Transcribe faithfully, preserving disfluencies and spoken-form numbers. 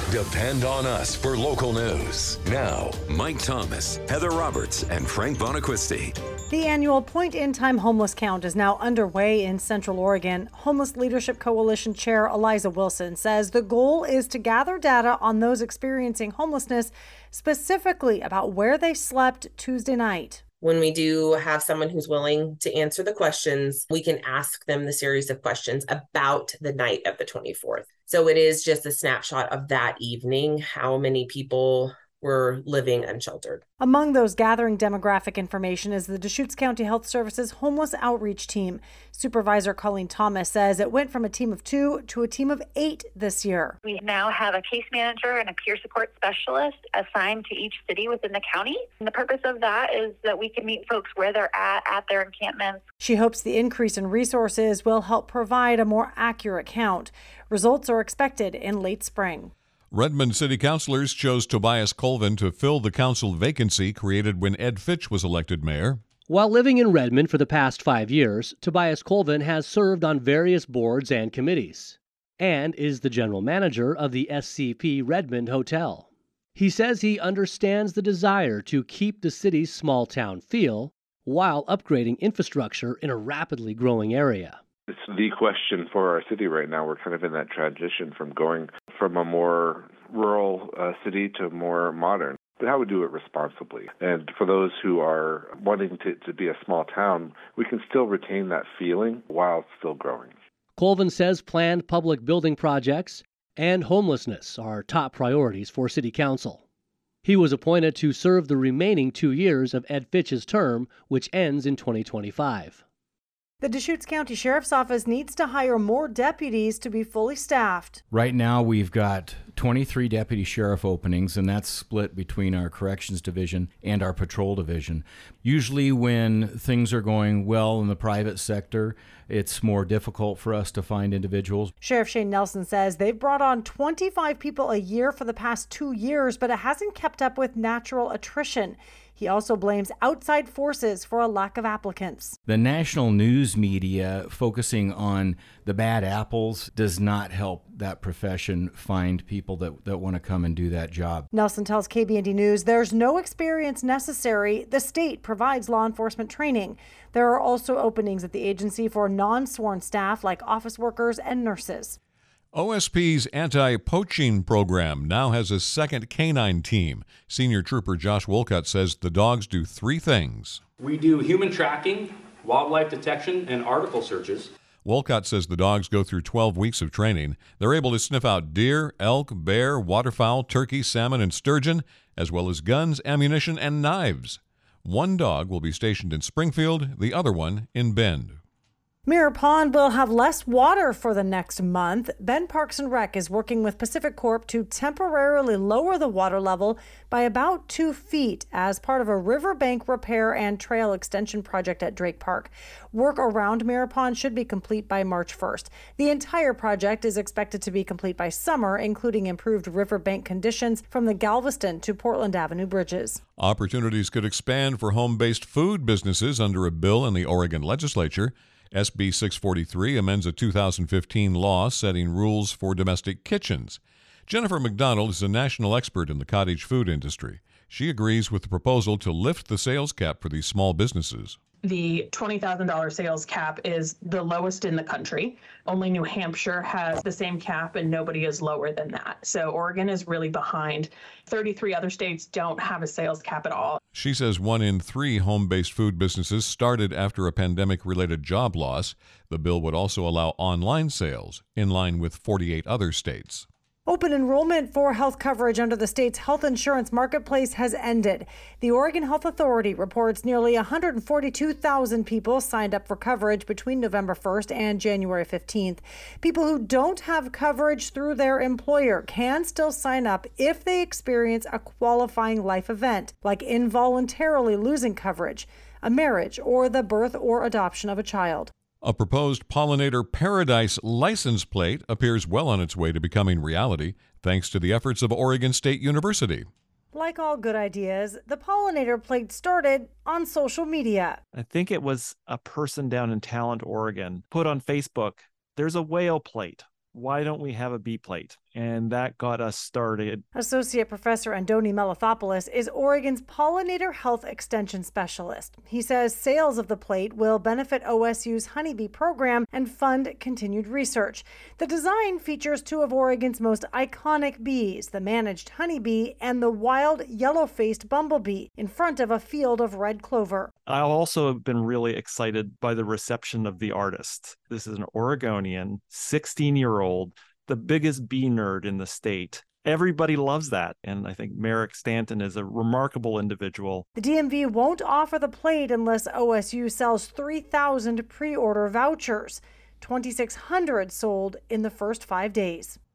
Depend on us for local news. Now, Mike Thomas, Heather Roberts, and Frank Bonaquisti. The annual point-in-time homeless count is now underway in Central Oregon. Homeless Leadership Coalition Chair Eliza Wilson says the goal is to gather data on those experiencing homelessness, specifically about where they slept Tuesday night. When we do have someone who's willing to answer the questions, we can ask them the series of questions about the night of the twenty-fourth. So it is just a snapshot of that evening, how many people were living unsheltered. Among those gathering demographic information is the Deschutes County Health Services Homeless Outreach Team. Supervisor Colleen Thomas says it went from a team of two to a team of eight this year. We now have a case manager and a peer support specialist assigned to each city within the county. And the purpose of that is that we can meet folks where they're at, at their encampments. She hopes the increase in resources will help provide a more accurate count. Results are expected in late spring. Redmond City Councilors chose Tobias Colvin to fill the council vacancy created when Ed Fitch was elected mayor. While living in Redmond for the past five years, Tobias Colvin has served on various boards and committees and is the general manager of the S C P Redmond Hotel. He says he understands the desire to keep the city's small-town feel while upgrading infrastructure in a rapidly growing area. It's the question for our city right now. We're kind of in that transition from going from a more rural uh, city to more modern. But how we do it responsibly. And for those who are wanting to, to be a small town, we can still retain that feeling while still growing. Colvin says planned public building projects and homelessness are top priorities for City Council. He was appointed to serve the remaining two years of Ed Fitch's term, which ends in twenty twenty-five. The Deschutes County Sheriff's Office needs to hire more deputies to be fully staffed. Right now, we've got twenty-three deputy sheriff openings, and that's split between our corrections division and our patrol division. Usually when things are going well in the private sector, it's more difficult for us to find individuals. Sheriff Shane Nelson says they've brought on twenty-five people a year for the past two years, but it hasn't kept up with natural attrition. He also blames outside forces for a lack of applicants. The national news media focusing on the bad apples does not help that profession find people that, that want to come and do that job. Nelson tells K B N D News there's no experience necessary. The state provides law enforcement training. There are also openings at the agency for non-sworn staff like office workers and nurses. O S P's anti-poaching program now has a second canine team. Senior Trooper Josh Wolcott says the dogs do three things. We do human tracking, wildlife detection, and article searches. Wolcott says the dogs go through twelve weeks of training. They're able to sniff out deer, elk, bear, waterfowl, turkey, salmon, and sturgeon, as well as guns, ammunition, and knives. One dog will be stationed in Springfield, the other one in Bend. Mirror Pond will have less water for the next month. Bend Parks and Rec is working with Pacific Corp to temporarily lower the water level by about two feet as part of a riverbank repair and trail extension project at Drake Park. Work around Mirror Pond should be complete by March first. The entire project is expected to be complete by summer, including improved riverbank conditions from the Galveston to Portland Avenue bridges. Opportunities could expand for home-based food businesses under a bill in the Oregon legislature. S B six forty-three amends a two thousand fifteen law setting rules for domestic kitchens. Jennifer McDonald is a national expert in the cottage food industry. She agrees with the proposal to lift the sales cap for these small businesses. The twenty thousand dollars sales cap is the lowest in the country. Only New Hampshire has the same cap and nobody is lower than that. So Oregon is really behind. thirty-three other states don't have a sales cap at all. She says one in three home-based food businesses started after a pandemic-related job loss. The bill would also allow online sales, in line with forty-eight other states. Open enrollment for health coverage under the state's health insurance marketplace has ended. The Oregon Health Authority reports nearly one hundred forty-two thousand people signed up for coverage between November first and January fifteenth. People who don't have coverage through their employer can still sign up if they experience a qualifying life event, like involuntarily losing coverage, a marriage, or the birth or adoption of a child. A proposed Pollinator Paradise license plate appears well on its way to becoming reality, thanks to the efforts of Oregon State University. Like all good ideas, the Pollinator plate started on social media. I think it was a person down in Talent, Oregon, put on Facebook, there's a whale plate. Why don't we have a bee plate? and that got us started. Associate Professor Andoni Melithopoulos is Oregon's pollinator health extension specialist. He says sales of the plate will benefit O S U's honeybee program and fund continued research. The design features two of Oregon's most iconic bees, the managed honeybee and the wild yellow-faced bumblebee, in front of a field of red clover. I've also been really excited by the reception of the artist. This is an Oregonian, sixteen-year-old, the biggest bee nerd in the state. Everybody loves that, and I think Merrick Stanton is a remarkable individual. The D M V won't offer the plate unless O S U sells three thousand pre-order vouchers. twenty-six hundred sold in the first five days.